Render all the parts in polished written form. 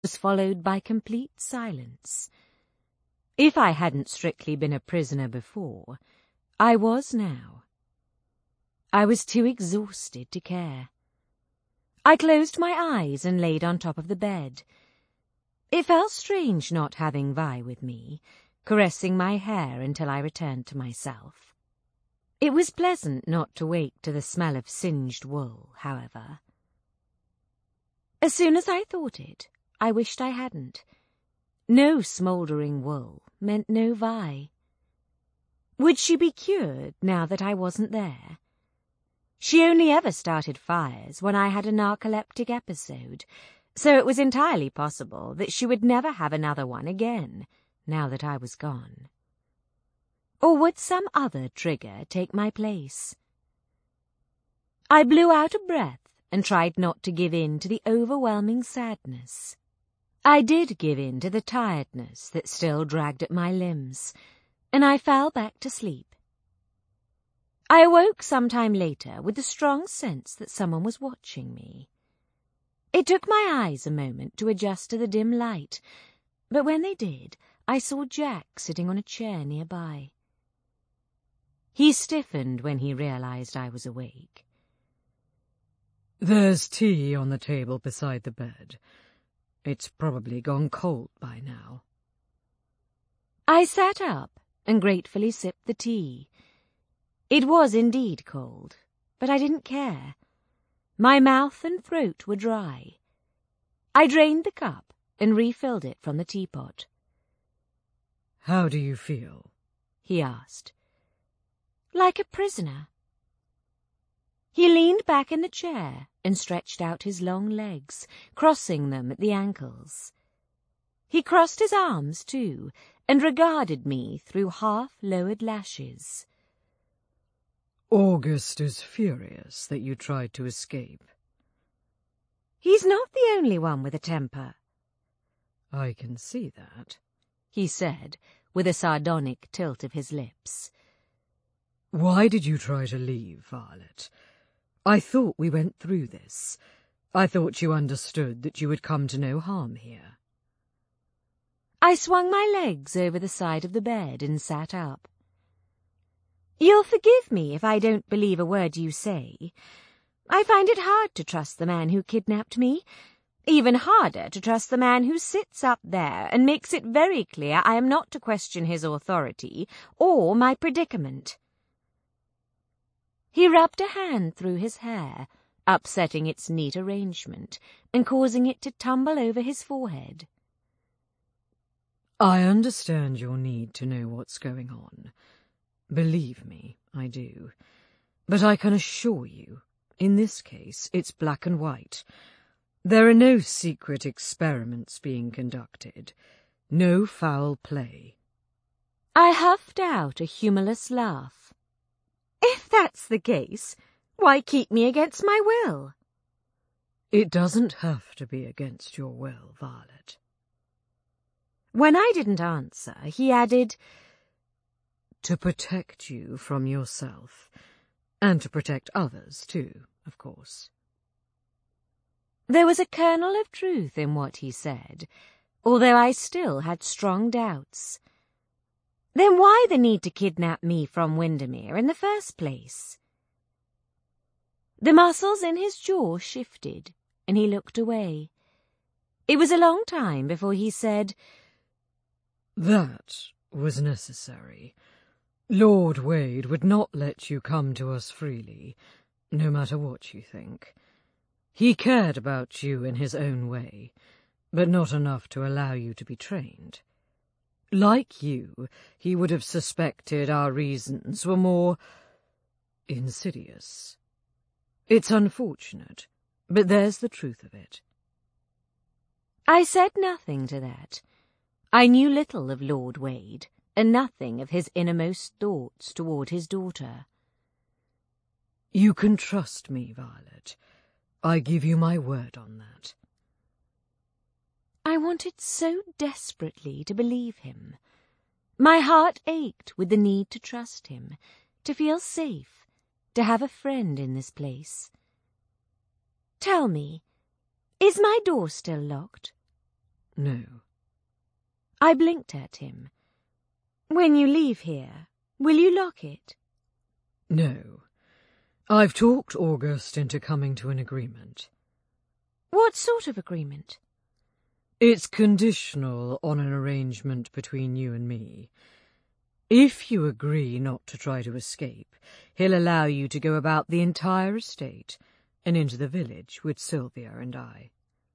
was followed by complete silence. If I hadn't strictly been a prisoner before, I was now. I was too exhausted to care. I closed my eyes and laid on top of the bed. It felt strange not having Vi with me, caressing my hair until I returned to myself. It was pleasant not to wake to the smell of singed wool, however. As soon as I thought it, I wished I hadn't. No smouldering wool meant no Vi. Would she be cured now that I wasn't there? She only ever started fires when I had a narcoleptic episode, so it was entirely possible that she would never have another one again, now that I was gone. Or would some other trigger take my place? I blew out a breath and tried not to give in to the overwhelming sadness. I did give in to the tiredness that still dragged at my limbs, and I fell back to sleep. I awoke some time later with the strong sense that someone was watching me. It took my eyes a moment to adjust to the dim light, but when they did, I saw Jack sitting on a chair nearby. He stiffened when he realized I was awake. "There's tea on the table beside the bed. It's probably gone cold by now." I sat up and gratefully sipped the tea. It was indeed cold, but I didn't care. My mouth and throat were dry. I drained the cup and refilled it from the teapot. "How do you feel?" he asked. "Like a prisoner." He leaned back in the chair and stretched out his long legs, crossing them at the ankles. He crossed his arms, too, and regarded me through half-lowered lashes. "August is furious that you tried to escape." "He's not the only one with a temper." "I can see that," he said, with a sardonic tilt of his lips. "Why did you try to leave, Violet? I thought we went through this. I thought you understood that you would come to no harm here." I swung my legs over the side of the bed and sat up. "You'll forgive me if I don't believe a word you say. I find it hard to trust the man who kidnapped me, even harder to trust the man who sits up there and makes it very clear I am not to question his authority or my predicament." He rubbed a hand through his hair, upsetting its neat arrangement and causing it to tumble over his forehead. "I understand your need to know what's going on. Believe me, I do. But I can assure you, in this case, it's black and white. There are no secret experiments being conducted. No foul play." I huffed out a humorless laugh. "If that's the case, why keep me against my will?" "It doesn't have to be against your will, Violet." When I didn't answer, he added, "To protect you from yourself, and to protect others too, of course." There was a kernel of truth in what he said, although I still had strong doubts. Then why the need to kidnap me from Windermere in the first place? The muscles in his jaw shifted, and he looked away. It was a long time before he said, "That was necessary. Lord Wade would not let you come to us freely, no matter what you think. He cared about you in his own way, but not enough to allow you to be trained. Like you, he would have suspected our reasons were more insidious. It's unfortunate, but there's the truth of it." I said nothing to that. I knew little of Lord Wade, and nothing of his innermost thoughts toward his daughter. "You can trust me, Violet. I give you my word on that." I wanted so desperately to believe him. My heart ached with the need to trust him, to feel safe, to have a friend in this place. "Tell me, is my door still locked? No. I blinked at him. When you leave here, will you lock it? No. I've talked August into coming to an agreement. What sort of agreement? It's conditional on an arrangement between you and me. If you agree not to try to escape, he'll allow you to go about the entire estate and into the village with Sylvia and I.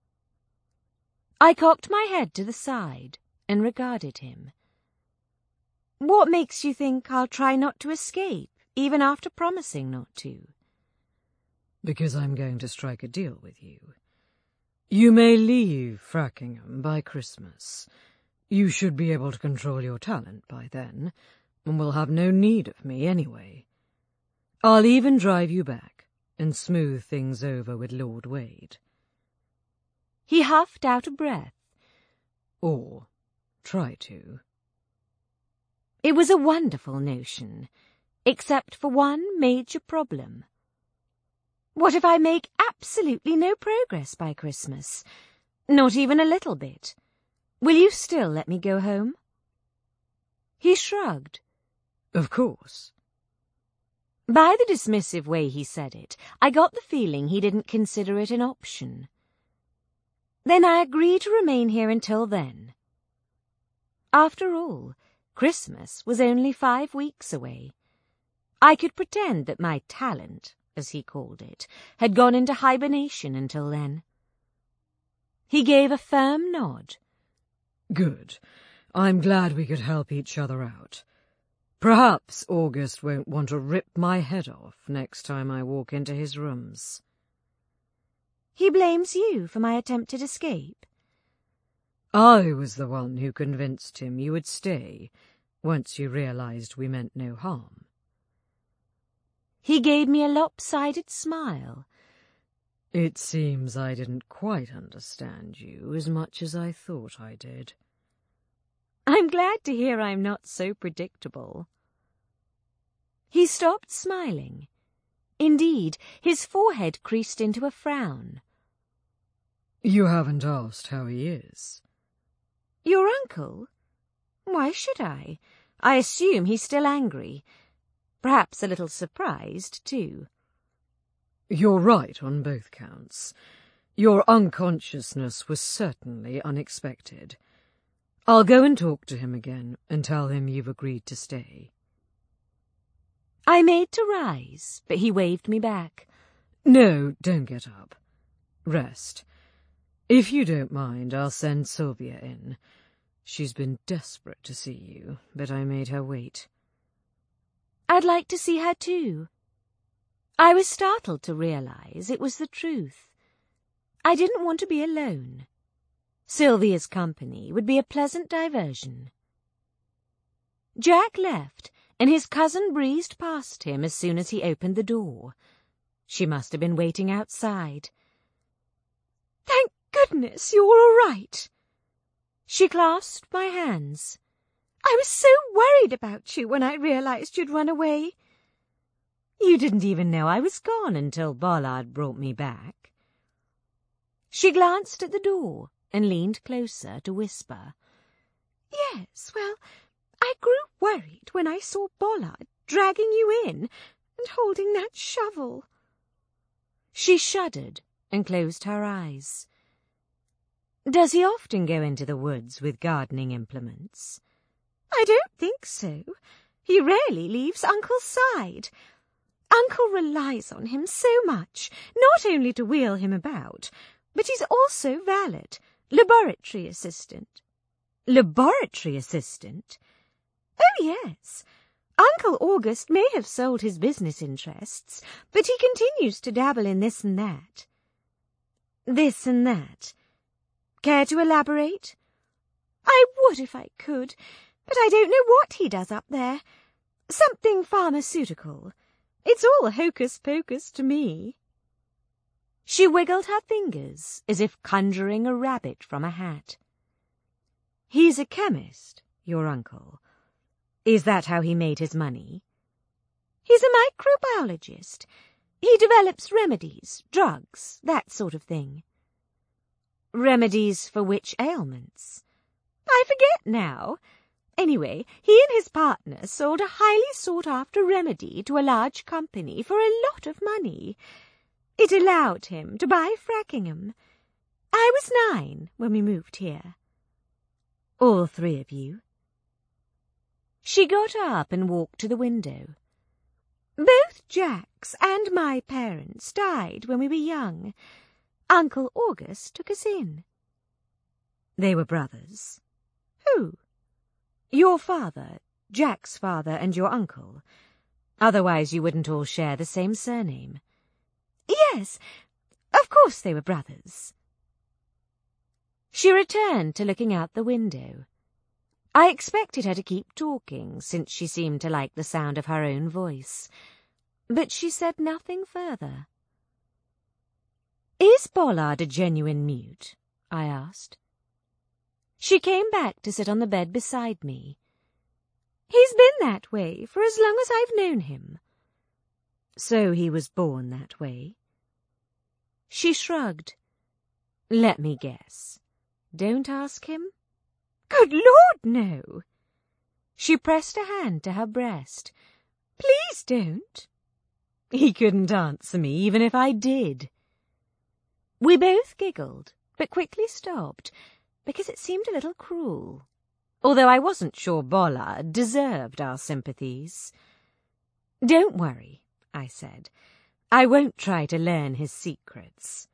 I cocked my head to the side and regarded him. What makes you think I'll try not to escape, even after promising not to? Because I'm going to strike a deal with you. You may leave Frackingham by Christmas. You should be able to control your talent by then, and will have no need of me anyway. I'll even drive you back and smooth things over with Lord Wade. He huffed out a breath. Or try to. It was a wonderful notion, except for one major problem. What if I make absolutely no progress by Christmas? Not even a little bit. Will you still let me go home? He shrugged. Of course. By the dismissive way he said it, I got the feeling he didn't consider it an option. Then I agreed to remain here until then. After all, Christmas was only 5 weeks away. I could pretend that my talent, as he called it, had gone into hibernation until then. He gave a firm nod. Good. I'm glad we could help each other out. Perhaps August won't want to rip my head off next time I walk into his rooms. He blames you for my attempted escape. I was the one who convinced him you would stay, once you realized we meant no harm. He gave me a lopsided smile. It seems I didn't quite understand you as much as I thought I did. I'm glad to hear I'm not so predictable. He stopped smiling. Indeed, his forehead creased into a frown. You haven't asked how he is. Your uncle? Why should I? I assume he's still angry. Perhaps a little surprised, too. You're right on both counts. Your unconsciousness was certainly unexpected. I'll go and talk to him again and tell him you've agreed to stay. I made to rise, but he waved me back. No, don't get up. Rest. If you don't mind, I'll send Sylvia in. She's been desperate to see you, but I made her wait. I'd like to see her too. I was startled to realize it was the truth. I didn't want to be alone. Sylvia's company would be a pleasant diversion. Jack left, and his cousin breezed past him as soon as he opened the door. She must have been waiting outside. Thank goodness you're all right. She clasped my hands. I was so worried about you when I realized you'd run away. You didn't even know I was gone until Bollard brought me back. She glanced at the door and leaned closer to whisper. Yes, well, I grew worried when I saw Bollard dragging you in and holding that shovel. She shuddered and closed her eyes. Does he often go into the woods with gardening implements? I don't think so. He rarely leaves Uncle's side. Uncle relies on him so much, not only to wheel him about, but he's also valet, laboratory assistant. Laboratory assistant? Oh, yes. Uncle August may have sold his business interests, but he continues to dabble in this and that. This and that. Care to elaborate? I would if I could, but I don't know what he does up there. Something pharmaceutical. It's all hocus-pocus to me. She wiggled her fingers as if conjuring a rabbit from a hat. He's a chemist, your uncle. Is that how he made his money? He's a microbiologist. He develops remedies, drugs, that sort of thing. Remedies for which ailments? I forget now. Anyway, he and his partner sold a highly sought-after remedy to a large company for a lot of money. It allowed him to buy Frackingham. I was 9 when we moved here. All 3 of you? She got up and walked to the window. Both Jack's and my parents died when we were young. Uncle August took us in. They were brothers. Who? Your father, Jack's father, and your uncle. Otherwise you wouldn't all share the same surname. Yes, of course they were brothers. She returned to looking out the window. I expected her to keep talking, since she seemed to like the sound of her own voice. But she said nothing further. Is Bollard a genuine mute? I asked. She came back to sit on the bed beside me. He's been that way for as long as I've known him. So he was born that way? She shrugged. Let me guess. Don't ask him? Good Lord, no. She pressed a hand to her breast. Please don't. He couldn't answer me, even if I did. We both giggled, but quickly stopped, because it seemed a little cruel, although I wasn't sure Bollard deserved our sympathies. Don't worry, I said. I won't try to learn his secrets.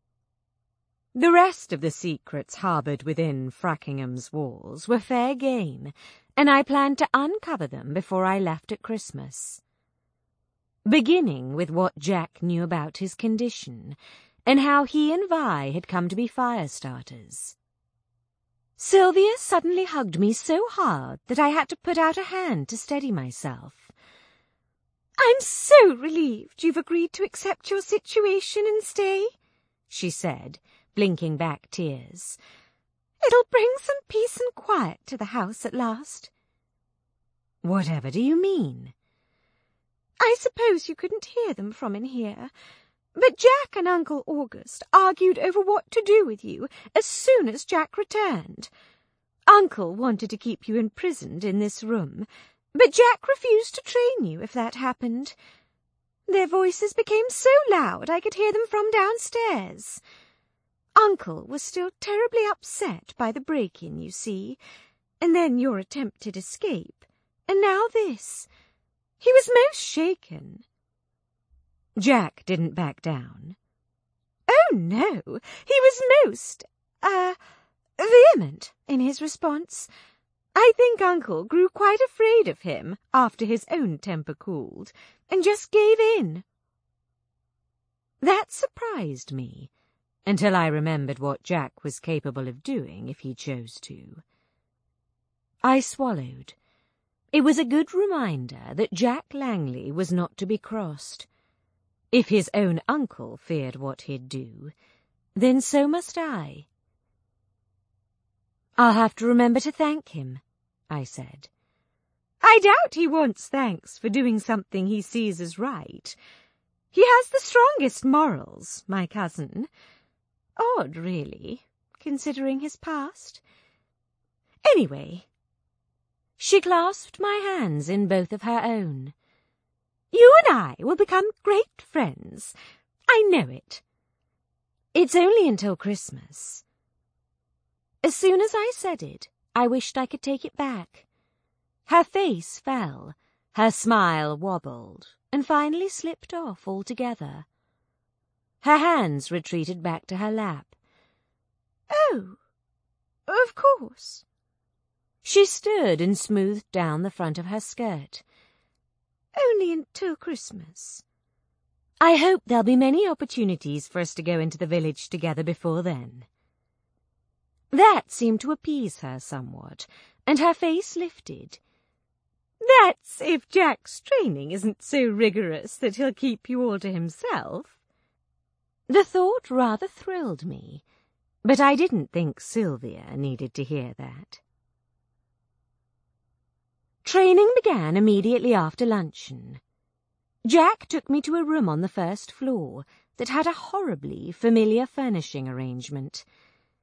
The rest of the secrets harboured within Frackingham's walls were fair game, and I planned to uncover them before I left at Christmas. Beginning with what Jack knew about his condition, and how he and Vi had come to be fire starters. Sylvia suddenly hugged me so hard that I had to put out a hand to steady myself. I'm so relieved you've agreed to accept your situation and stay, she said, blinking back tears. It'll bring some peace and quiet to the house at last. Whatever do you mean? I suppose you couldn't hear them from in here, but Jack and Uncle August argued over what to do with you as soon as Jack returned. Uncle wanted to keep you imprisoned in this room, but Jack refused to train you if that happened. Their voices became so loud I could hear them from downstairs. Uncle was still terribly upset by the break-in, you see, and then your attempted escape, and now this. He was most shaken. Jack didn't back down. Oh, no, he was most, vehement in his response. I think Uncle grew quite afraid of him after his own temper cooled, and just gave in. That surprised me, until I remembered what Jack was capable of doing if he chose to. I swallowed. It was a good reminder that Jack Langley was not to be crossed. If his own uncle feared what he'd do, then so must I. I'll have to remember to thank him, I said. I doubt he wants thanks for doing something he sees as right. He has the strongest morals, my cousin. Odd, really, considering his past. Anyway, she clasped my hands in both of her own. You and I will become great friends. I know it. It's only until Christmas. As soon as I said it, I wished I could take it back. Her face fell, her smile wobbled, and finally slipped off altogether. Her hands retreated back to her lap. Oh, of course. She stood and smoothed down the front of her skirt. Only until Christmas. I hope there'll be many opportunities for us to go into the village together before then. That seemed to appease her somewhat, and her face lifted. That's if Jack's training isn't so rigorous that he'll keep you all to himself. The thought rather thrilled me, but I didn't think Sylvia needed to hear that. Training began immediately after luncheon. Jack took me to a room on the first floor that had a horribly familiar furnishing arrangement.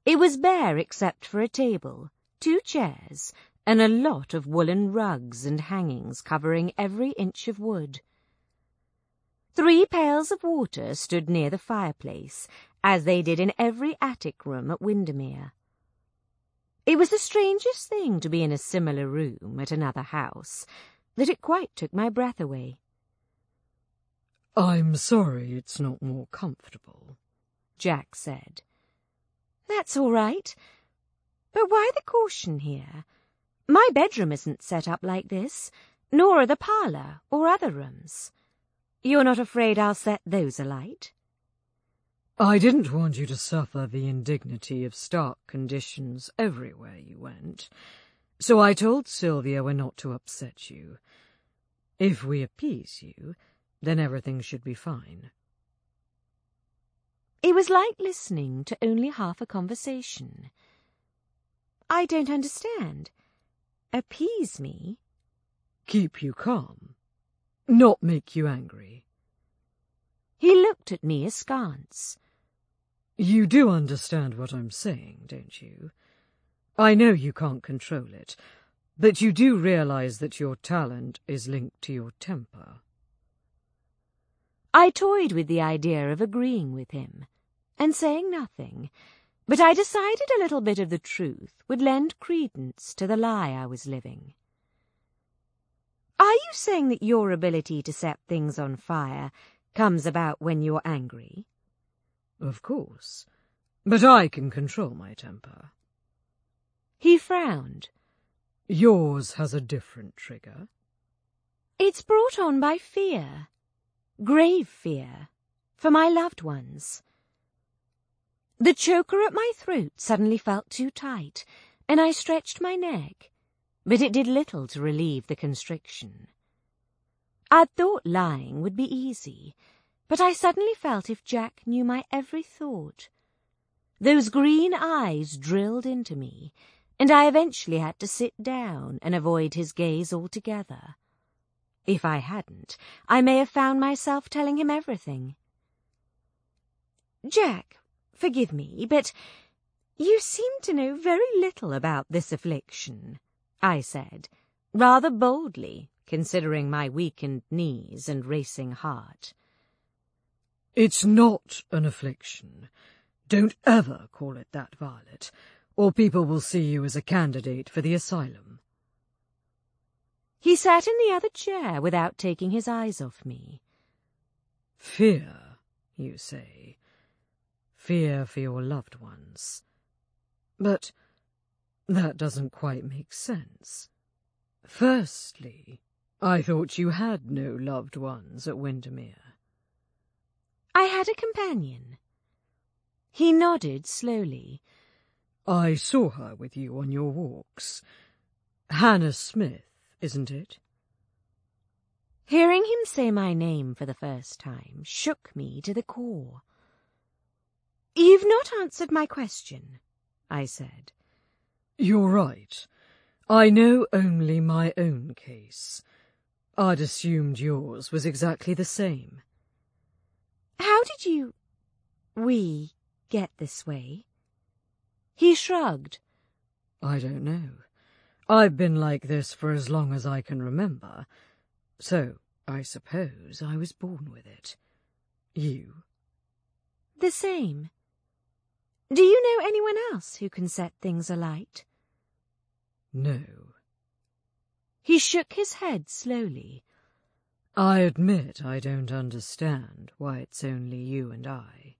It was bare except for a table, 2 chairs, and a lot of woolen rugs and hangings covering every inch of wood. 3 pails of water stood near the fireplace, as they did in every attic room at Windermere. It was the strangest thing to be in a similar room at another house, that it quite took my breath away. "I'm sorry it's not more comfortable," Jack said. "That's all right. But why the caution here? My bedroom isn't set up like this, nor are the parlour or other rooms. You're not afraid I'll set those alight?" "I didn't want you to suffer the indignity of stark conditions everywhere you went, so I told Sylvia we're not to upset you. If we appease you, then everything should be fine." It was like listening to only half a conversation. "I don't understand. Appease me?" "Keep you calm. Not make you angry." He looked at me askance. "You do understand what I'm saying, don't you? I know you can't control it, but you do realize that your talent is linked to your temper." I toyed with the idea of agreeing with him and saying nothing, but I decided a little bit of the truth would lend credence to the lie I was living. "Are you saying that your ability to set things on fire comes about when you're angry?" "Of course, but I can control my temper." He frowned. "Yours has a different trigger." "It's brought on by fear. Grave fear. For my loved ones." The choker at my throat suddenly felt too tight, and I stretched my neck, but it did little to relieve the constriction. I'd thought lying would be easy, but I suddenly felt if Jack knew my every thought. Those green eyes drilled into me, and I eventually had to sit down and avoid his gaze altogether. If I hadn't, I may have found myself telling him everything. "Jack, forgive me, but you seem to know very little about this affliction," I said, rather boldly, considering my weakened knees and racing heart. "It's not an affliction. Don't ever call it that, Violet, or people will see you as a candidate for the asylum." He sat in the other chair without taking his eyes off me. "Fear, you say. Fear for your loved ones. But that doesn't quite make sense. Firstly, I thought you had no loved ones at Windermere." "I had a companion." He nodded slowly. "I saw her with you on your walks. Hannah Smith, isn't it?" Hearing him say my name for the first time shook me to the core. "You've not answered my question," I said. "You're right. I know only my own case. I'd assumed yours was exactly the same." "How did we get this way?" He shrugged. "I don't know. I've been like this for as long as I can remember, so I suppose I was born with it. You?" "The same. Do you know anyone else who can set things alight?" "No." He shook his head slowly. "I admit I don't understand why it's only you and I."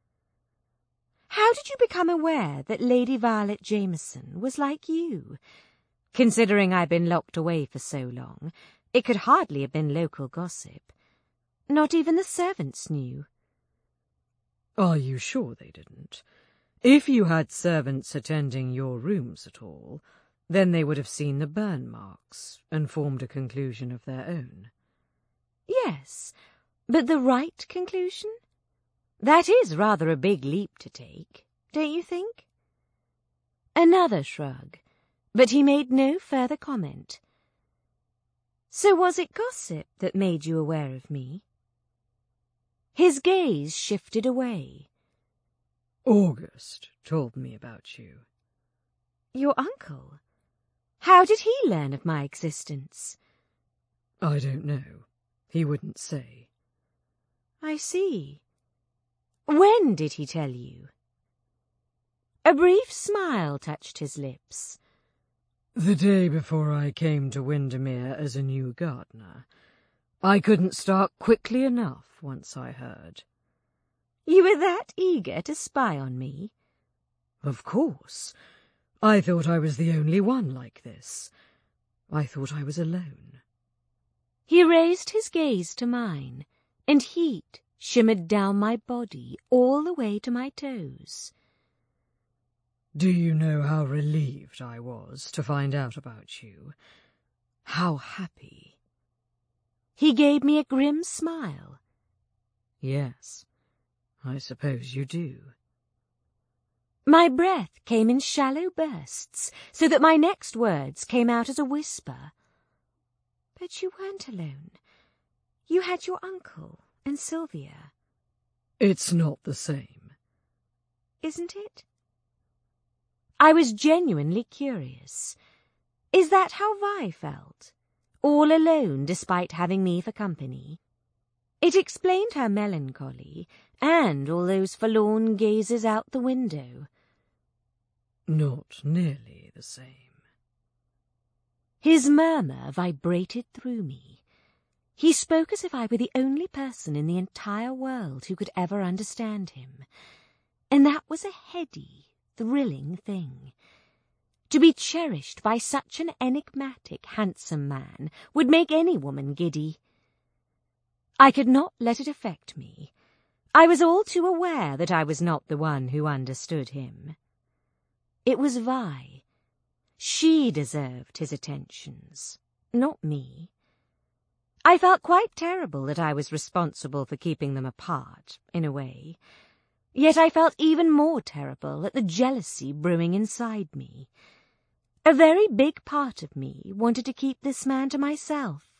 "How did you become aware that Lady Violet Jameson was like you? Considering I've been locked away for so long, it could hardly have been local gossip. Not even the servants knew." "Are you sure they didn't? If you had servants attending your rooms at all, then they would have seen the burn marks and formed a conclusion of their own." "Yes, but the right conclusion? That is rather a big leap to take, don't you think?" Another shrug, but he made no further comment. "So was it gossip that made you aware of me?" His gaze shifted away. August told me about you. Your uncle? How did he learn of my existence? I don't know. He wouldn't say. I see. When did he tell you? A brief smile touched his lips. The day before I came to Windermere as a new gardener. I couldn't start quickly enough once I heard. You were that eager to spy on me? Of course. I thought I was the only one like this. I thought I was alone. He raised his gaze to mine, and heat shimmered down my body all the way to my toes. Do you know how relieved I was to find out about you? How happy. He gave me a grim smile. Yes, I suppose you do. My breath came in shallow bursts, so that my next words came out as a whisper. But you weren't alone. You had your uncle and Sylvia. It's not the same. Isn't it? I was genuinely curious. Is that how Vi felt? All alone despite having me for company? It explained her melancholy and all those forlorn gazes out the window. Not nearly the same. His murmur vibrated through me. He spoke as if I were the only person in the entire world who could ever understand him. And that was a heady, thrilling thing. To be cherished by such an enigmatic, handsome man would make any woman giddy. I could not let it affect me. I was all too aware that I was not the one who understood him. It was Vi. She deserved his attentions, not me. I felt quite terrible that I was responsible for keeping them apart, in a way. Yet I felt even more terrible at the jealousy brewing inside me. A very big part of me wanted to keep this man to myself.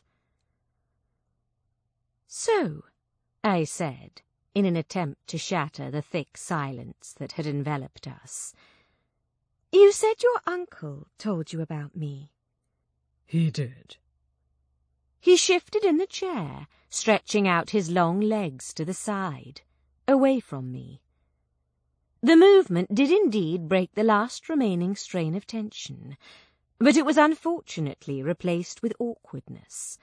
So, I said, in an attempt to shatter the thick silence that had enveloped us, you said your uncle told you about me. He did. He shifted in the chair, stretching out his long legs to the side, away from me. The movement did indeed break the last remaining strain of tension, but it was unfortunately replaced with awkwardness.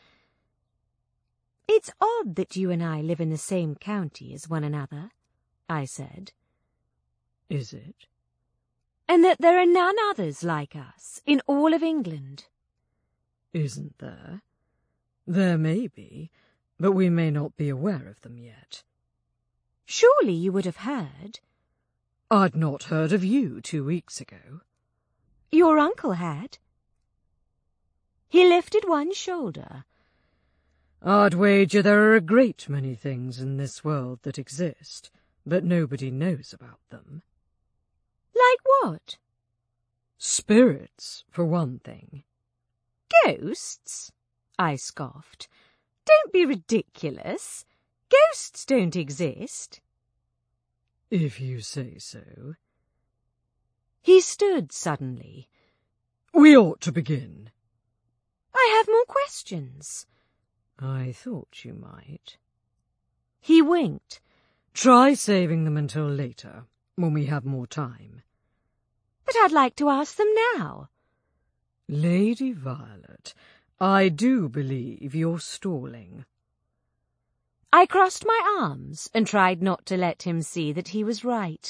It's odd that you and I live in the same county as one another, I said. Is it? And that there are none others like us in all of England. Isn't there? There may be, but we may not be aware of them yet. Surely you would have heard. I'd not heard of you 2 weeks ago. Your uncle had. He lifted one shoulder. I'd wager there are a great many things in this world that exist, but nobody knows about them. Like what? Spirits, for one thing. Ghosts? I scoffed. Don't be ridiculous. Ghosts don't exist. If you say so. He stood suddenly. We ought to begin. I have more questions. I thought you might. He winked. Try saving them until later, when we have more time. But I'd like to ask them now. Lady Violet, I do believe you're stalling. I crossed my arms and tried not to let him see that he was right.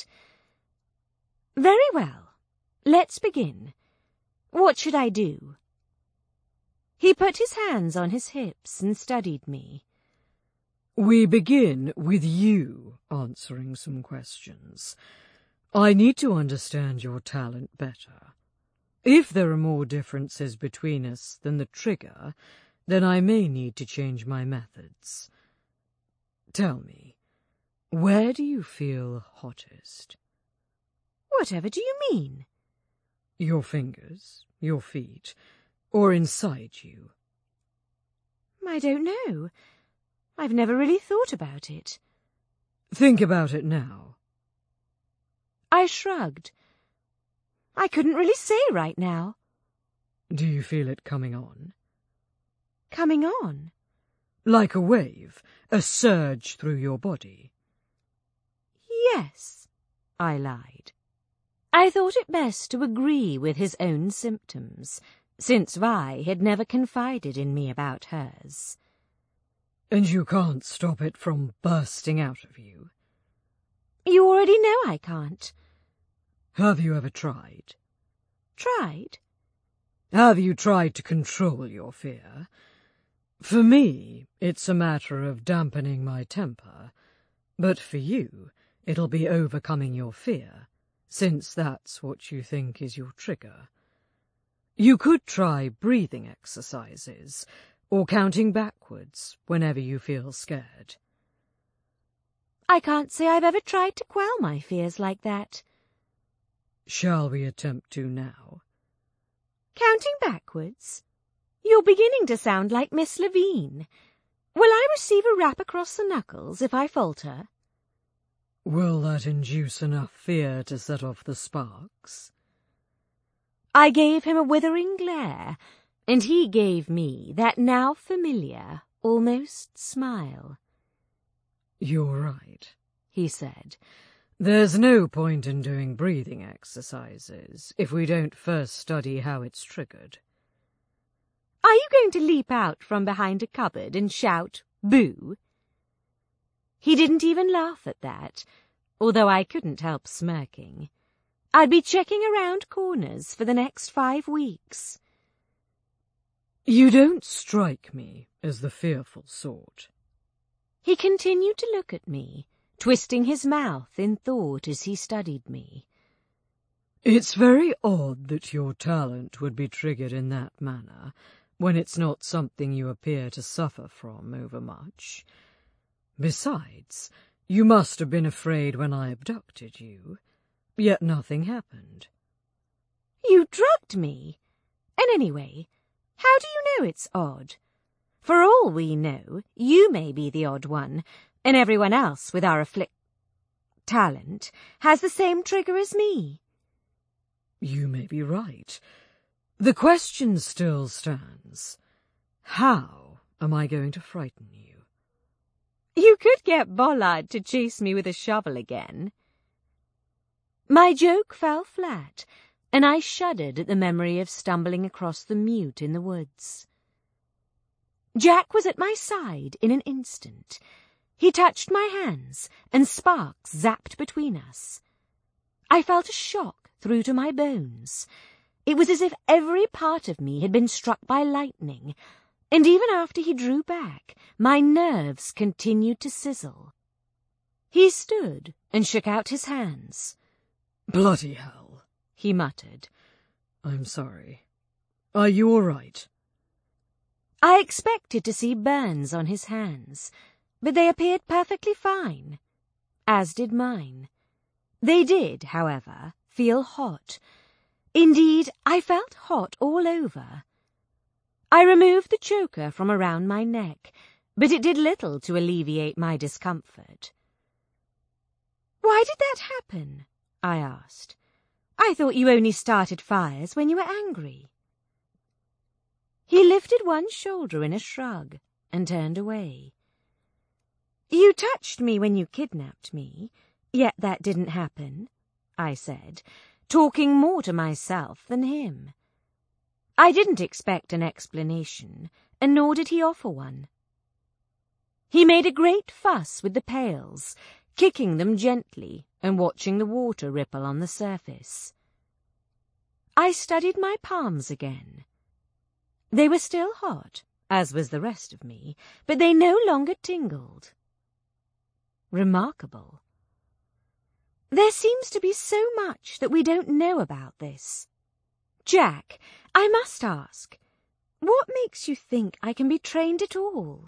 Very well. Let's begin. What should I do? He put his hands on his hips and studied me. We begin with you answering some questions. I need to understand your talent better. If there are more differences between us than the trigger, then I may need to change my methods. Tell me, where do you feel hottest? Whatever do you mean? Your fingers, your feet, or inside you? I don't know. I've never really thought about it. Think about it now. I shrugged. I couldn't really say right now. Do you feel it coming on? Coming on? Like a wave, a surge through your body. Yes, I lied. I thought it best to agree with his own symptoms, since Vi had never confided in me about hers. And you can't stop it from bursting out of you? You already know I can't. Have you ever tried? Tried? Have you tried to control your fear? For me, it's a matter of dampening my temper, but for you, it'll be overcoming your fear, since that's what you think is your trigger. You could try breathing exercises, or counting backwards whenever you feel scared. I can't say I've ever tried to quell my fears like that. Shall we attempt to now? Counting backwards? You're beginning to sound like Miss Levine. Will I receive a rap across the knuckles if I falter? Will that induce enough fear to set off the sparks? I gave him a withering glare, and he gave me that now familiar, almost smile. You're right, he said. There's no point in doing breathing exercises if we don't first study how it's triggered. Are you going to leap out from behind a cupboard and shout, "Boo"? He didn't even laugh at that, although I couldn't help smirking. I'd be checking around corners for the next 5 weeks. You don't strike me as the fearful sort. He continued to look at me, twisting his mouth in thought as he studied me. It's very odd that your talent would be triggered in that manner, when it's not something you appear to suffer from overmuch. Besides, you must have been afraid when I abducted you, yet nothing happened. You drugged me. And anyway, how do you know it's odd? For all we know, you may be the odd one, and everyone else with our talent has the same trigger as me. You may be right. The question still stands. How am I going to frighten you? You could get Bollard to chase me with a shovel again. My joke fell flat, and I shuddered at the memory of stumbling across the mute in the woods. Jack was at my side in an instant. He touched my hands, and sparks zapped between us. I felt a shock through to my bones. It was as if every part of me had been struck by lightning, and even after he drew back, my nerves continued to sizzle. He stood and shook out his hands. Bloody hell, he muttered. I'm sorry. Are you all right? I expected to see burns on his hands, but they appeared perfectly fine, as did mine. They did, however, feel hot. Indeed, I felt hot all over. I removed the choker from around my neck, but it did little to alleviate my discomfort. Why did that happen? I asked. I thought you only started fires when you were angry. He lifted one shoulder in a shrug and turned away. You touched me when you kidnapped me, yet that didn't happen, I said, talking more to myself than him. I didn't expect an explanation, and nor did he offer one. He made a great fuss with the pails, kicking them gently and watching the water ripple on the surface. I studied my palms again. They were still hot, as was the rest of me, but they no longer tingled. Remarkable. There seems to be so much that we don't know about this. Jack, I must ask, what makes you think I can be trained at all?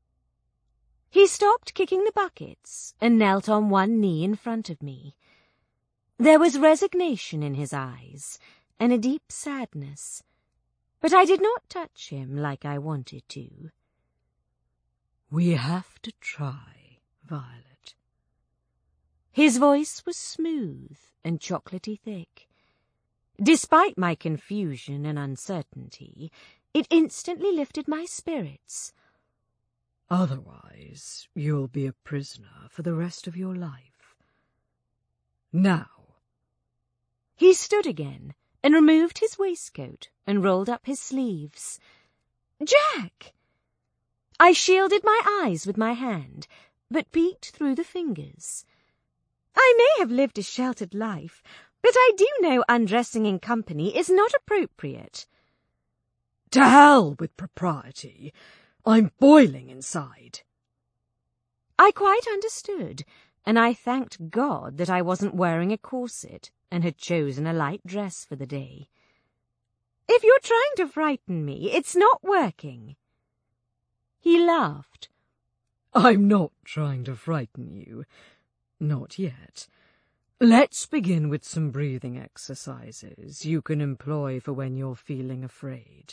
He stopped kicking the buckets and knelt on one knee in front of me. There was resignation in his eyes and a deep sadness, but I did not touch him like I wanted to. We have to try, Violet. His voice was smooth and chocolatey thick. Despite my confusion and uncertainty, it instantly lifted my spirits. Otherwise, you'll be a prisoner for the rest of your life. Now. He stood again and removed his waistcoat and rolled up his sleeves. Jack! I shielded my eyes with my hand, but peeked through the fingers. I may have lived a sheltered life, but I do know undressing in company is not appropriate. To hell with propriety. I'm boiling inside. I quite understood, and I thanked God that I wasn't wearing a corset and had chosen a light dress for the day. If you're trying to frighten me, it's not working. He laughed. I'm not trying to frighten you. Not yet. Let's begin with some breathing exercises you can employ for when you're feeling afraid.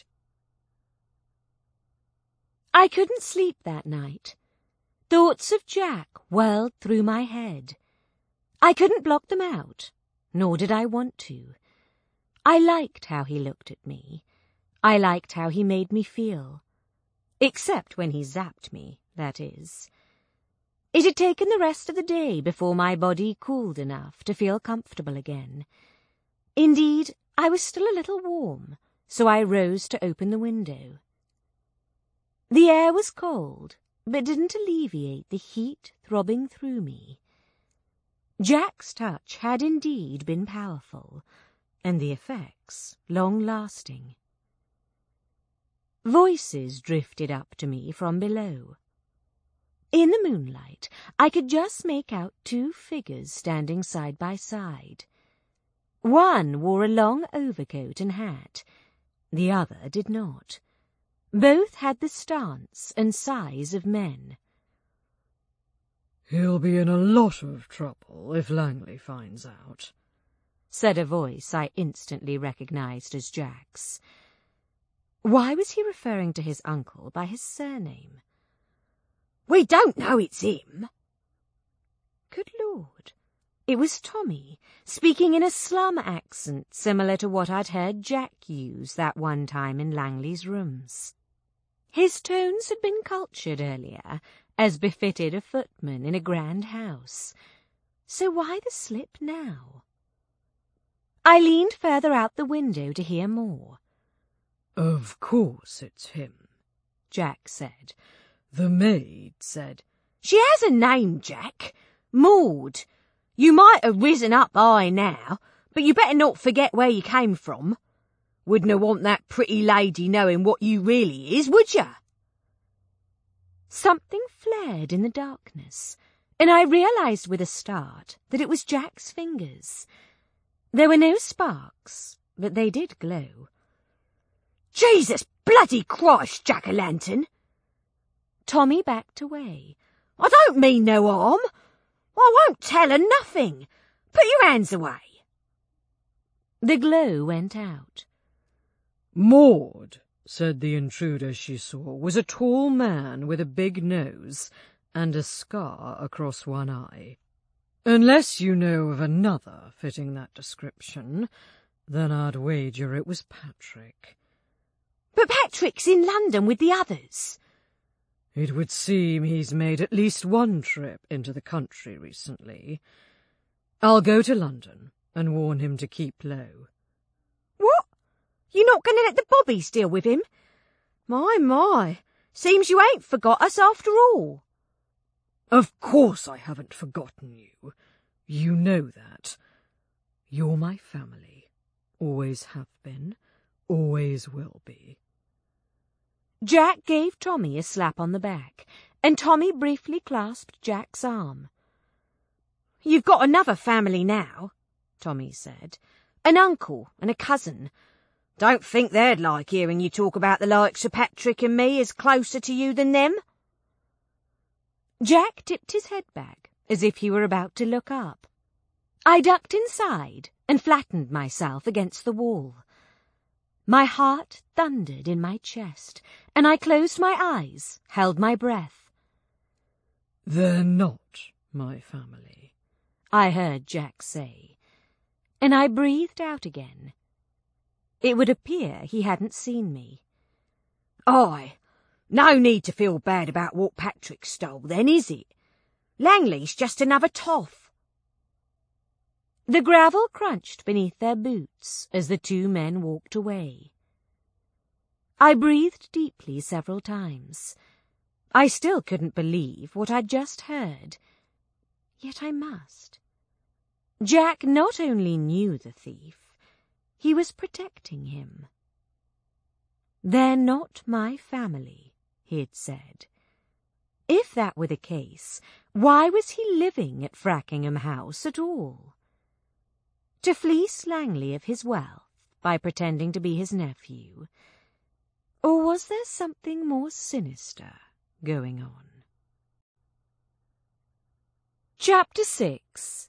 I couldn't sleep that night. Thoughts of Jack whirled through my head. I couldn't block them out, nor did I want to. I liked how he looked at me. I liked how he made me feel. Except when he zapped me, that is. It had taken the rest of the day before my body cooled enough to feel comfortable again. Indeed, I was still a little warm, so I rose to open the window. The air was cold, but didn't alleviate the heat throbbing through me. Jack's touch had indeed been powerful, and the effects long-lasting. Voices drifted up to me from below. In the moonlight, I could just make out two figures standing side by side. One wore a long overcoat and hat. The other did not. Both had the stance and size of men. He'll be in a lot of trouble if Langley finds out, said a voice I instantly recognized as Jack's. Why was he referring to his uncle by his surname? We don't know it's him. Good Lord. It was Tommy, speaking in a slum accent similar to what I'd heard Jack use that one time in Langley's rooms. His tones had been cultured earlier, as befitted a footman in a grand house. So why the slip now? I leaned further out the window to hear more. Of course it's him, Jack said. The maid said, She has a name, Jack. Maud. You might have risen up high now, but you better not forget where you came from. Wouldn't want that pretty lady knowing what you really is, would you? Something flared in the darkness, and I realized with a start that it was Jack's fingers. There were no sparks, but they did glow. Jesus bloody Christ, Jack-o'-lantern! Tommy backed away. I don't mean no harm. I won't tell her nothing. Put your hands away. The glow went out. Maud, said the intruder she saw, was a tall man with a big nose and a scar across one eye. Unless you know of another fitting that description, then I'd wager it was Patrick. But Patrick's in London with the others. It would seem he's made at least one trip into the country recently. I'll go to London and warn him to keep low. What? You're not going to let the bobbies deal with him? My, seems you ain't forgot us after all. Of course I haven't forgotten you. You know that. You're my family. Always have been. Always will be. Jack gave Tommy a slap on the back, and Tommy briefly clasped Jack's arm. You've got another family now, Tommy said. An uncle and a cousin. Don't think they'd like hearing you talk about the likes of Patrick and me as closer to you than them. Jack tipped his head back as if he were about to look up. I ducked inside and flattened myself against the wall. My heart thundered in my chest, and I closed my eyes, held my breath. They're not my family, I heard Jack say, and I breathed out again. It would appear he hadn't seen me. Aye, no need to feel bad about what Patrick stole then, is it? Langley's just another toff. The gravel crunched beneath their boots as the two men walked away. I breathed deeply several times. I still couldn't believe what I'd just heard. Yet I must. Jack not only knew the thief, he was protecting him. "They're not my family," he'd said. If that were the case, why was he living at Frackingham House at all? To fleece Langley of his wealth by pretending to be his nephew? Or was there something more sinister going on? Chapter 6.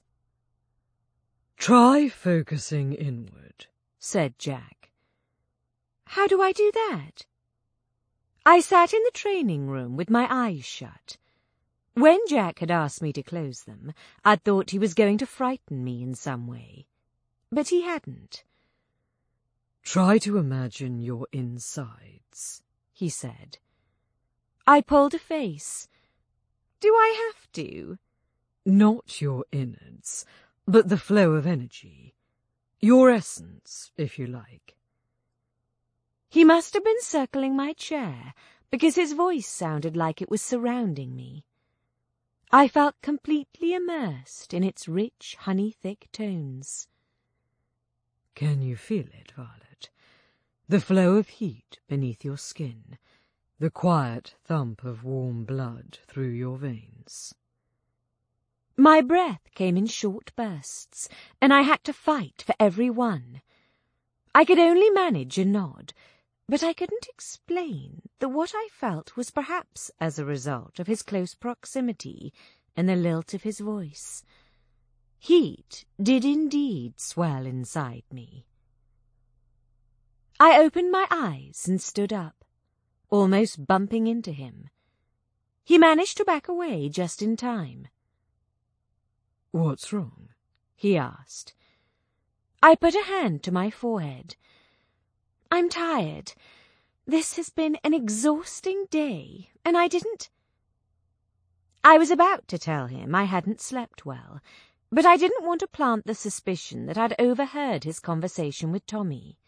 "Try focusing inward," said Jack. How do I do that? I sat in the training room with my eyes shut. When Jack had asked me to close them, I'd thought he was going to frighten me in some way. But he hadn't. "Try to imagine your insides," he said. I pulled a face. Do I have to? "Not your innards, but the flow of energy. Your essence, if you like." He must have been circling my chair, because his voice sounded like it was surrounding me. I felt completely immersed in its rich, honey-thick tones. "Can you feel it, Violet? The flow of heat beneath your skin, the quiet thump of warm blood through your veins?" My breath came in short bursts, and I had to fight for every one. I could only manage a nod, but I couldn't explain that what I felt was perhaps as a result of his close proximity and the lilt of his voice. Heat did indeed swell inside me. I opened my eyes and stood up, almost bumping into him. He managed to back away just in time. "What's wrong?" he asked. I put a hand to my forehead. I'm tired. This has been an exhausting day, and I was about to tell him I hadn't slept well, but I didn't want to plant the suspicion that I'd overheard his conversation with Tommy.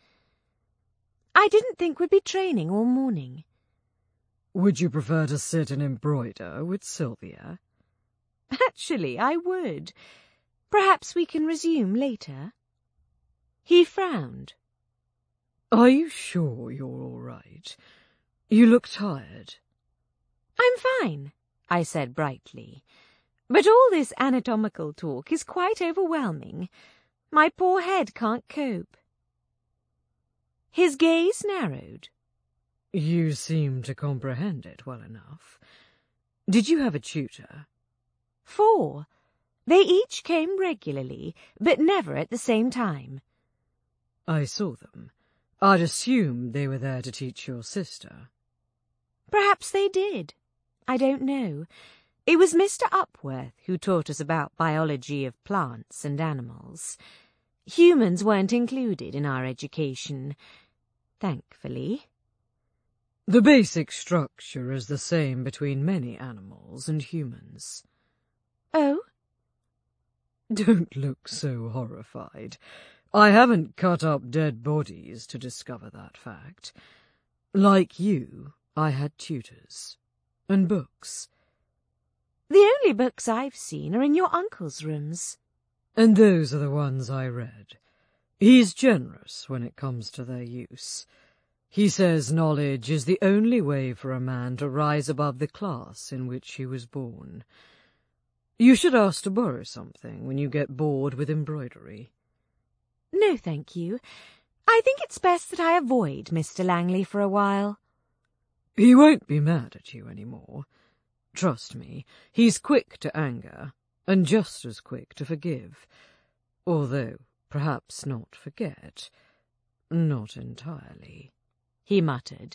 I didn't think we'd be training all morning. "Would you prefer to sit and embroider with Sylvia?" Actually, I would. Perhaps we can resume later. He frowned. "Are you sure you're all right? You look tired." I'm fine, I said brightly. But all this anatomical talk is quite overwhelming. My poor head can't cope. His gaze narrowed. "You seem to comprehend it well enough. Did you have a tutor?" 4. They each came regularly, but never at the same time. "I saw them. I'd assumed they were there to teach your sister." Perhaps they did. I don't know. It was Mr. Upworth who taught us about biology of plants and animals. Humans weren't included in our education, thankfully. "The basic structure is the same between many animals and humans." Oh? Don't look so horrified. I haven't cut up dead bodies to discover that fact. Like you, I had tutors. And books. The only books I've seen are in your uncle's rooms. And those are the ones I read. He's generous when it comes to their use. He says knowledge is the only way for a man to rise above the class in which he was born. You should ask to borrow something when you get bored with embroidery. No, thank you. I think it's best that I avoid Mr. Langley for a while. He won't be mad at you any more. Trust me, he's quick to anger, and just as quick to forgive. Although, perhaps not forget. Not entirely," he muttered.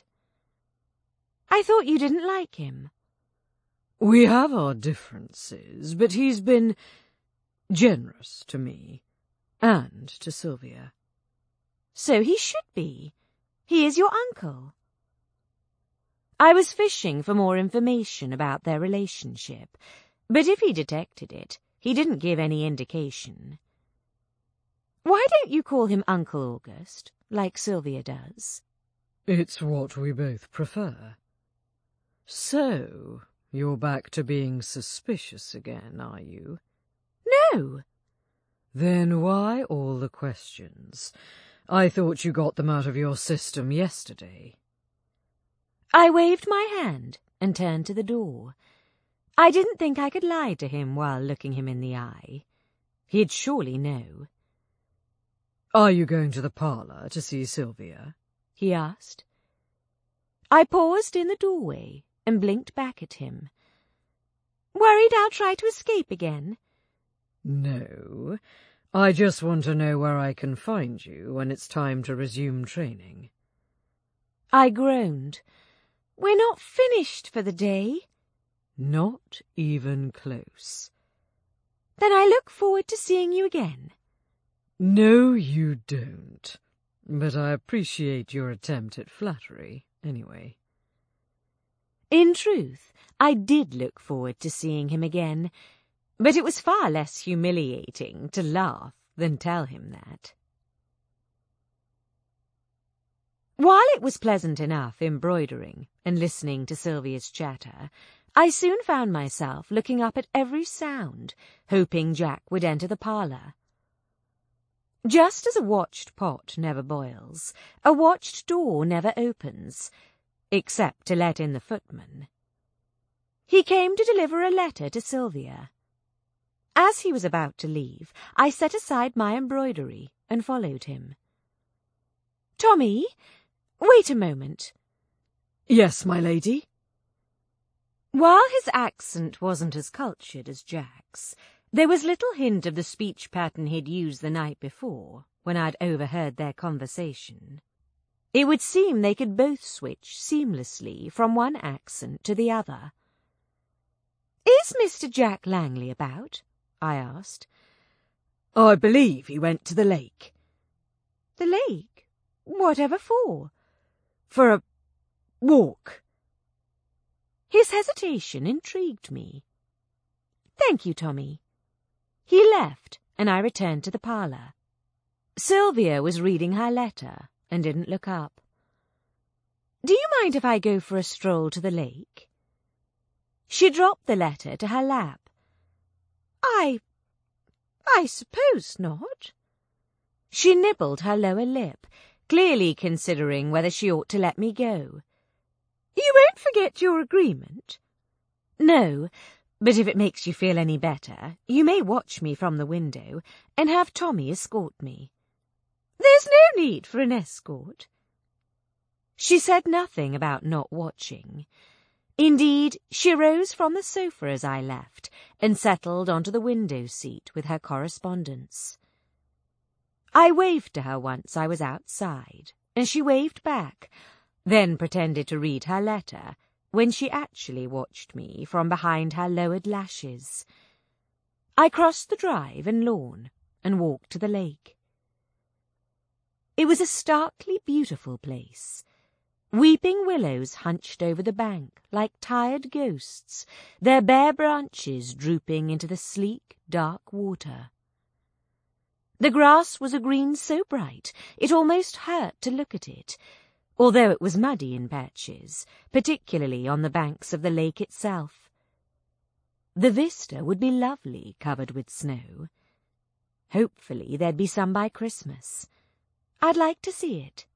I thought you didn't like him. "We have our differences, but he's been... Generous to me, and to Sylvia. So he should be. He is your uncle. I was fishing for more information about their relationship, but if he detected it, he didn't give any indication. Why don't you call him Uncle August, like Sylvia does? It's what we both prefer. So, you're back to being suspicious again, are you? No. Then why all the questions? I thought you got them out of your system yesterday. I waved my hand and turned to the door. I didn't think I could lie to him while looking him in the eye. He'd surely know. Are you going to the parlour to see Sylvia? He asked. I paused in the doorway and blinked back at him. Worried I'll try to escape again? No, I just want to know where I can find you when it's time to resume training. I groaned. We're not finished for the day. Not even close. Then I look forward to seeing you again. No, you don't. But I appreciate your attempt at flattery, anyway. In truth, I did look forward to seeing him again, but it was far less humiliating to laugh than tell him that. While it was pleasant enough embroidering and listening to Sylvia's chatter, I soon found myself looking up at every sound, hoping Jack would enter the parlour. Just as a watched pot never boils, a watched door never opens, except to let in the footman. He came to deliver a letter to Sylvia. As he was about to leave, I set aside my embroidery and followed him. Tommy, wait a moment. Yes, my lady. While his accent wasn't as cultured as Jack's, there was little hint of the speech pattern he'd used the night before, when I'd overheard their conversation. It would seem they could both switch seamlessly from one accent to the other. Is Mr. Jack Langley about? I asked. I believe he went to the lake. The lake? Whatever for? For a walk. His hesitation intrigued me. Thank you, Tommy. He left, and I returned to the parlour. Sylvia was reading her letter and didn't look up. Do you mind if I go for a stroll to the lake? She dropped the letter to her lap. I suppose not. She nibbled her lower lip, clearly considering whether she ought to let me go. You won't forget your agreement? No, but if it makes you feel any better, you may watch me from the window and have Tommy escort me. There's no need for an escort. She said nothing about not watching. Indeed, she rose from the sofa as I left and settled onto the window seat with her correspondence. I waved to her once I was outside, and she waved back, then pretended to read her letter when she actually watched me from behind her lowered lashes. I crossed the drive and lawn and walked to the lake. It was a starkly beautiful place. Weeping willows hunched over the bank like tired ghosts, their bare branches drooping into the sleek, dark water. The grass was a green so bright it almost hurt to look at it, although it was muddy in patches, particularly on the banks of the lake itself. The vista would be lovely covered with snow. Hopefully there'd be some by Christmas. I'd like to see it.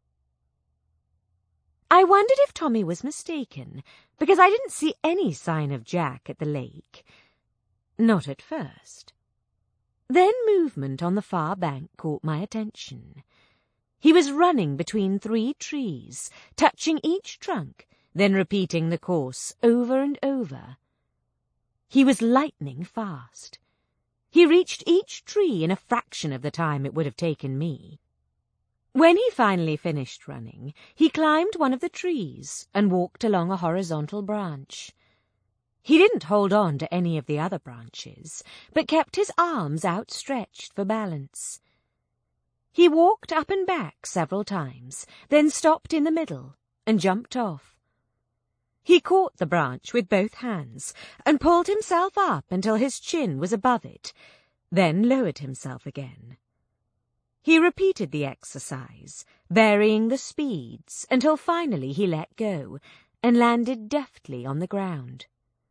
I wondered if Tommy was mistaken, because I didn't see any sign of Jack at the lake. Not at first. Then movement on the far bank caught my attention. He was running between 3 trees, touching each trunk, then repeating the course over and over. He was lightning fast. He reached each tree in a fraction of the time it would have taken me. When he finally finished running, he climbed one of the trees and walked along a horizontal branch. He didn't hold on to any of the other branches, but kept his arms outstretched for balance. He walked up and back several times, then stopped in the middle and jumped off. He caught the branch with both hands and pulled himself up until his chin was above it, then lowered himself again. He repeated the exercise, varying the speeds until finally he let go and landed deftly on the ground.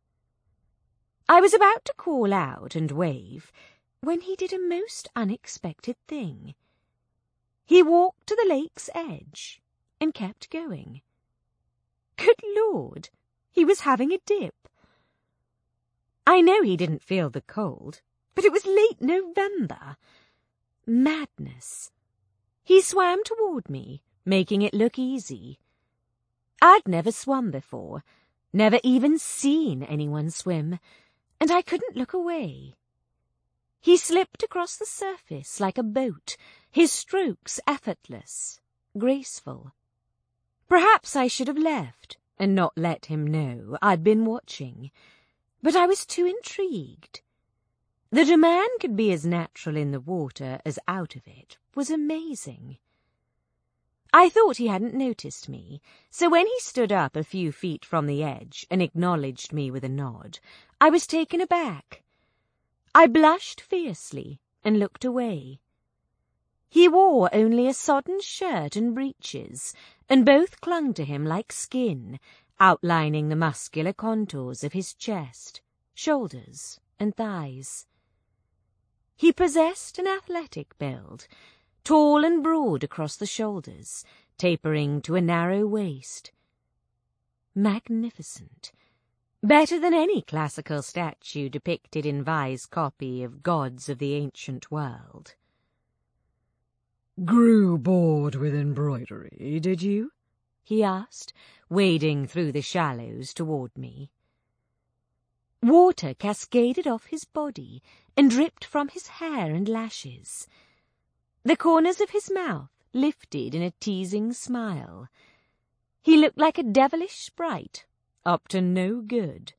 I was about to call out and wave when he did a most unexpected thing. He walked to the lake's edge and kept going. Good Lord, he was having a dip. I know he didn't feel the cold, but it was late November. Madness. He swam toward me, making it look easy. I'd never swum before, never even seen anyone swim, and I couldn't look away. He slipped across the surface like a boat, his strokes effortless, graceful. Perhaps I should have left and not let him know I'd been watching, but I was too intrigued. That a man could be as natural in the water as out of it was amazing. I thought he hadn't noticed me, so when he stood up a few feet from the edge and acknowledged me with a nod, I was taken aback. I blushed fiercely and looked away. He wore only a sodden shirt and breeches, and both clung to him like skin, outlining the muscular contours of his chest, shoulders, and thighs. He possessed an athletic build, tall and broad across the shoulders, tapering to a narrow waist. Magnificent. Better than any classical statue depicted in Vai's copy of Gods of the Ancient World. "Grew bored with embroidery, did you?" he asked, wading through the shallows toward me. Water cascaded off his body and dripped from his hair and lashes. The corners of his mouth lifted in a teasing smile. He looked like a devilish sprite, up to no good.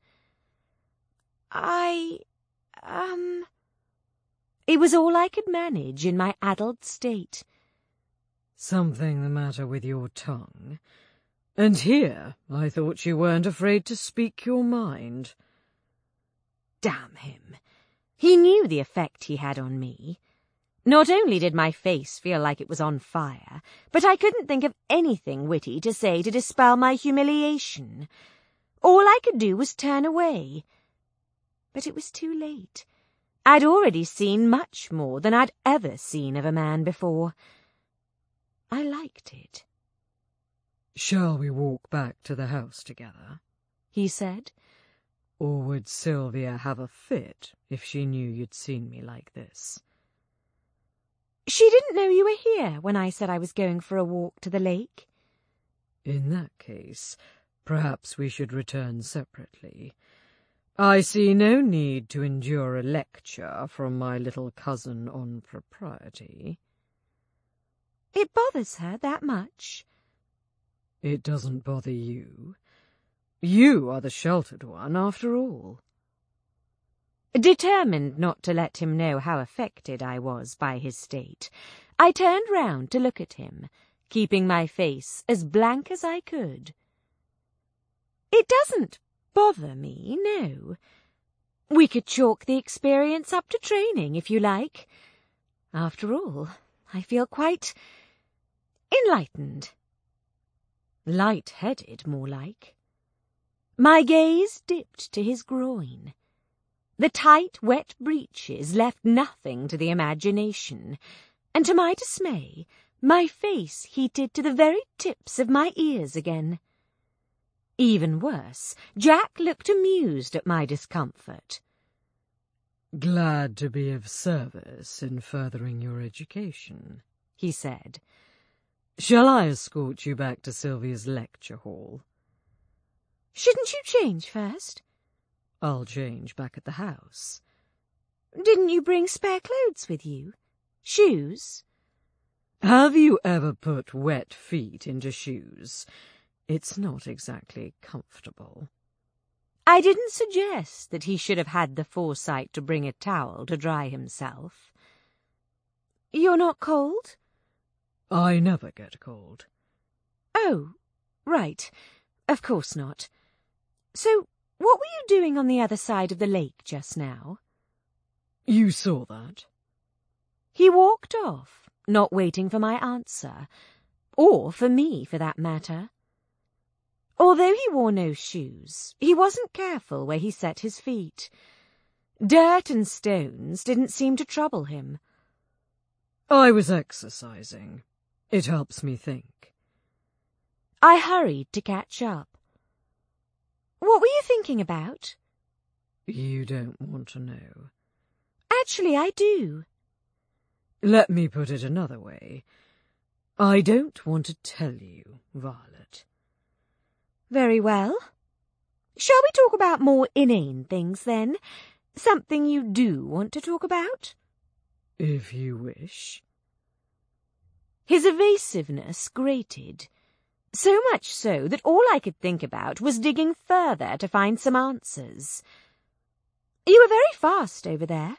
It was all I could manage in my addled state. "Something the matter with your tongue? And here I thought you weren't afraid to speak your mind." Damn him. He knew the effect he had on me. Not only did my face feel like it was on fire, but I couldn't think of anything witty to say to dispel my humiliation. All I could do was turn away. But it was too late. I'd already seen much more than I'd ever seen of a man before. I liked it. "Shall we walk back to the house together?" he said. "Or would Sylvia have a fit if she knew you'd seen me like this?" She didn't know you were here when I said I was going for a walk to the lake. "In that case, perhaps we should return separately. I see no need to endure a lecture from my little cousin on propriety." It bothers her that much? "It doesn't bother you. You are the sheltered one, after all." Determined not to let him know how affected I was by his state, I turned round to look at him, keeping my face as blank as I could. It doesn't bother me, no. We could chalk the experience up to training, if you like. After all, I feel quite enlightened. Light-headed, more like. My gaze dipped to his groin. The tight, wet breeches left nothing to the imagination, and to my dismay, my face heated to the very tips of my ears again. Even worse, Jack looked amused at my discomfort. "Glad to be of service in furthering your education," he said. "Shall I escort you back to Sylvia's lecture hall?" Shouldn't you change first? "I'll change back at the house." Didn't you bring spare clothes with you? Shoes? Have you ever put wet feet into shoes? It's not exactly comfortable. I didn't suggest that he should have had the foresight to bring a towel to dry himself. You're not cold? I never get cold. Oh, right. Of course not. So, what were you doing on the other side of the lake just now? You saw that? He walked off, not waiting for my answer, or for me, for that matter. Although he wore no shoes, he wasn't careful where he set his feet. Dirt and stones didn't seem to trouble him. I was exercising. It helps me think. I hurried to catch up. What were you thinking about? You don't want to know. Actually, I do. Let me put it another way. I don't want to tell you, Violet. Very well. Shall we talk about more inane things, then? Something you do want to talk about? If you wish. His evasiveness grated. So much so that all I could think about was digging further to find some answers. You were very fast over there.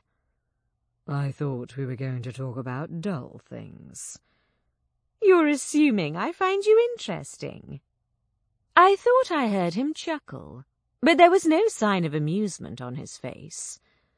I thought we were going to talk about dull things. You're assuming I find you interesting. I thought I heard him chuckle, but there was no sign of amusement on his face.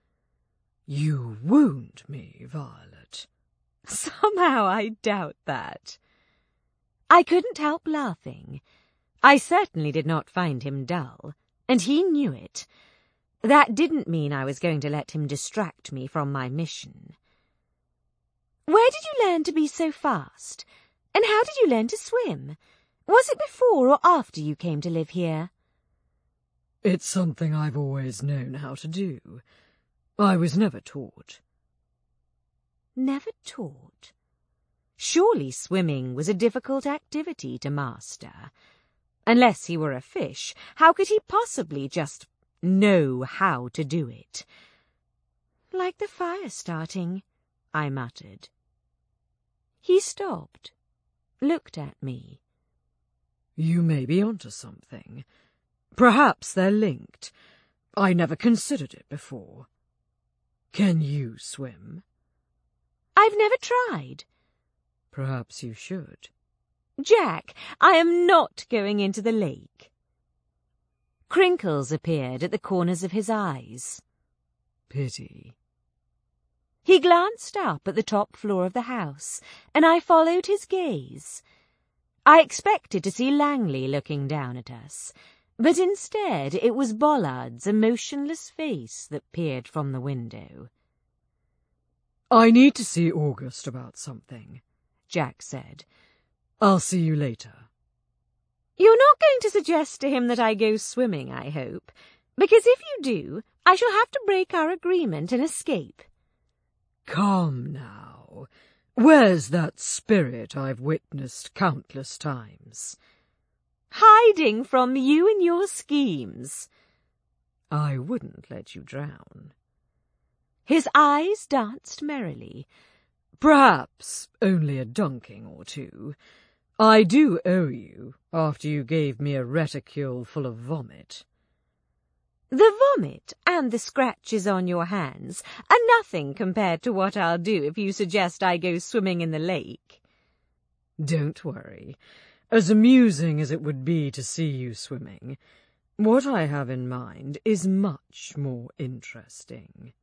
You wound me, Violet. Somehow I doubt that. I couldn't help laughing. I certainly did not find him dull, and he knew it. That didn't mean I was going to let him distract me from my mission. Where did you learn to be so fast? And how did you learn to swim? Was it before or after you came to live here? It's something I've always known how to do. I was never taught. Never taught? Surely swimming was a difficult activity to master. Unless he were a fish, how could he possibly just know how to do it? Like the fire starting, I muttered. He stopped, looked at me. You may be onto something. Perhaps they're linked. I never considered it before. Can you swim? I've never tried. Perhaps you should. Jack, I am not going into the lake. Crinkles appeared at the corners of his eyes. Pity. He glanced up at the top floor of the house, and I followed his gaze. I expected to see Langley looking down at us, but instead it was Bollard's emotionless face that peered from the window. I need to see August about something, Jack said. I'll see you later. You're not going to suggest to him that I go swimming, I hope, because if you do, I shall have to break our agreement and escape. Come now. Where's that spirit I've witnessed countless times? Hiding from you and your schemes. I wouldn't let you drown. His eyes danced merrily. Perhaps only a dunking or two. I do owe you, after you gave me a reticule full of vomit. The vomit and the scratches on your hands are nothing compared to what I'll do if you suggest I go swimming in the lake. Don't worry. As amusing as it would be to see you swimming, what I have in mind is much more interesting.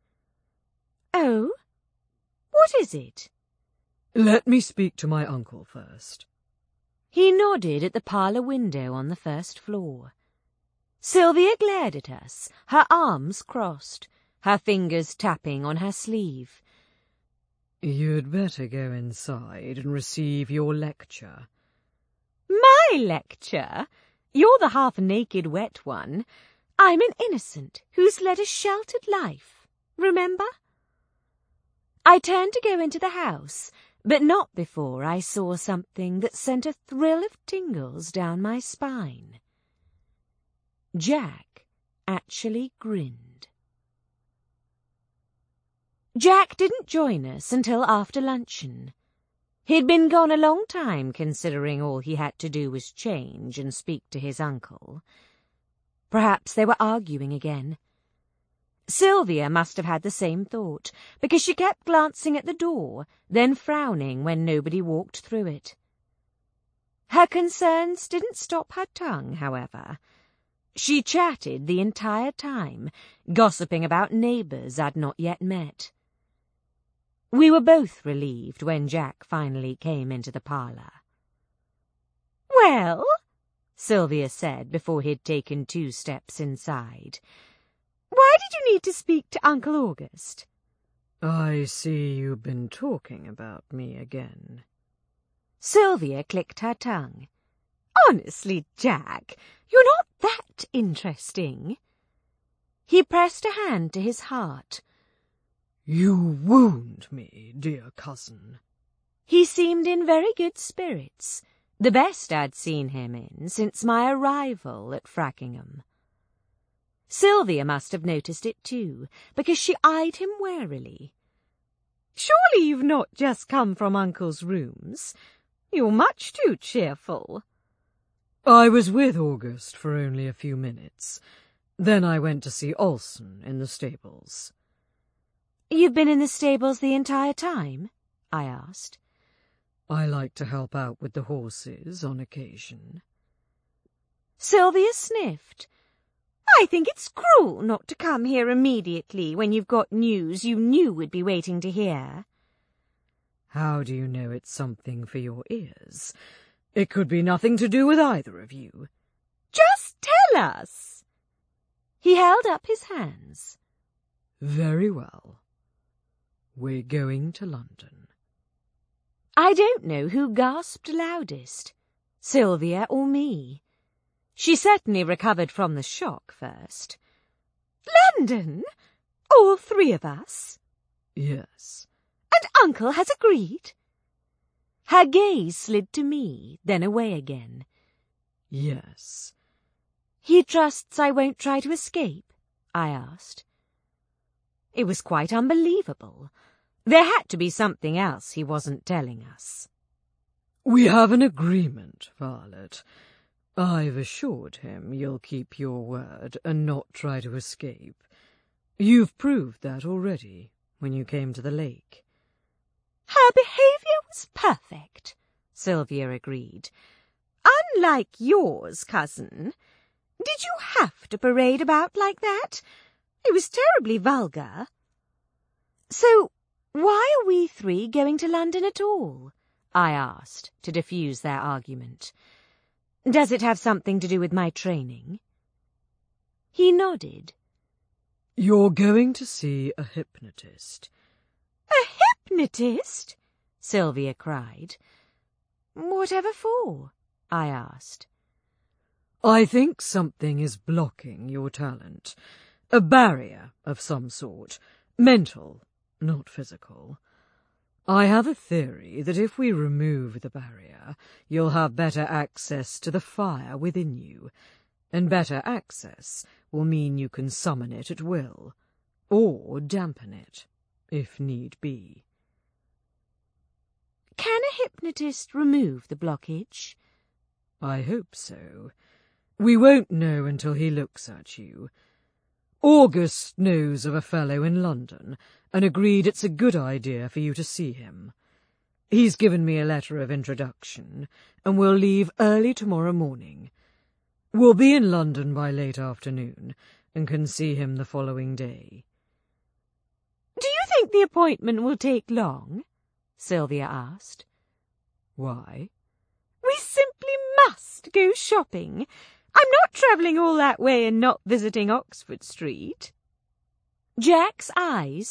Oh? What is it? Let me speak to my uncle first. He nodded at the parlour window on the first floor. Sylvia glared at us, her arms crossed, her fingers tapping on her sleeve. You'd better go inside and receive your lecture. My lecture? You're the half-naked wet one. I'm an innocent who's led a sheltered life, remember? I turned to go into the house, but not before I saw something that sent a thrill of tingles down my spine. Jack actually grinned. Jack didn't join us until after luncheon. He'd been gone a long time, considering all he had to do was change and speak to his uncle. Perhaps they were arguing again. Sylvia must have had the same thought, because she kept glancing at the door, then frowning when nobody walked through it. Her concerns didn't stop her tongue, however. She chatted the entire time, gossiping about neighbours I'd not yet met. We were both relieved when Jack finally came into the parlour. "Well," Sylvia said before he'd taken 2 steps inside, "why did you need to speak to Uncle August?" "I see you've been talking about me again." Sylvia clicked her tongue. "Honestly, Jack, you're not that interesting." He pressed a hand to his heart. "You wound me, dear cousin." He seemed in very good spirits, the best I'd seen him in since my arrival at Frackingham. Sylvia must have noticed it too, because she eyed him warily. "Surely you've not just come from Uncle's rooms? You're much too cheerful." "I was with August for only a few minutes. Then I went to see Olson in the stables." "You've been in the stables the entire time?" I asked. "I like to help out with the horses on occasion." Sylvia sniffed. "I think it's cruel not to come here immediately when you've got news you knew would be waiting to hear." "How do you know it's something for your ears? It could be nothing to do with either of you." "Just tell us." He held up his hands. "Very well. We're going to London." I don't know who gasped loudest, Sylvia or me. She certainly recovered from the shock first. "London? All 3 of us?" "Yes." "And Uncle has agreed?" Her gaze slid to me, then away again. "Yes." "He trusts I won't try to escape?" I asked. It was quite unbelievable. There had to be something else he wasn't telling us. "We have an agreement, Violet. I've assured him you'll keep your word and not try to escape. You've proved that already when you came to the lake." "Her behaviour was perfect," Sylvia agreed. "Unlike yours, cousin. Did you have to parade about like that? It was terribly vulgar." "So why are we 3 going to London at all?" I asked, to diffuse their argument. "Does it have something to do with my training?" He nodded. "You're going to see a hypnotist." "A hypnotist?" Sylvia cried. "Whatever for?" I asked. "I think something is blocking your talent. A barrier of some sort. Mental, not physical. I have a theory that if we remove the barrier, you'll have better access to the fire within you, and better access will mean you can summon it at will, or dampen it, if need be." "Can a hypnotist remove the blockage?" "I hope so. We won't know until he looks at you. August knows of a fellow in London and agreed it's a good idea for you to see him. He's given me a letter of introduction, and we'll leave early tomorrow morning. We'll be in London by late afternoon and can see him the following day." "Do you think the appointment will take long?" Sylvia asked. "Why?" "We simply must go shopping. I'm not travelling all that way and not visiting Oxford Street." Jack's eyes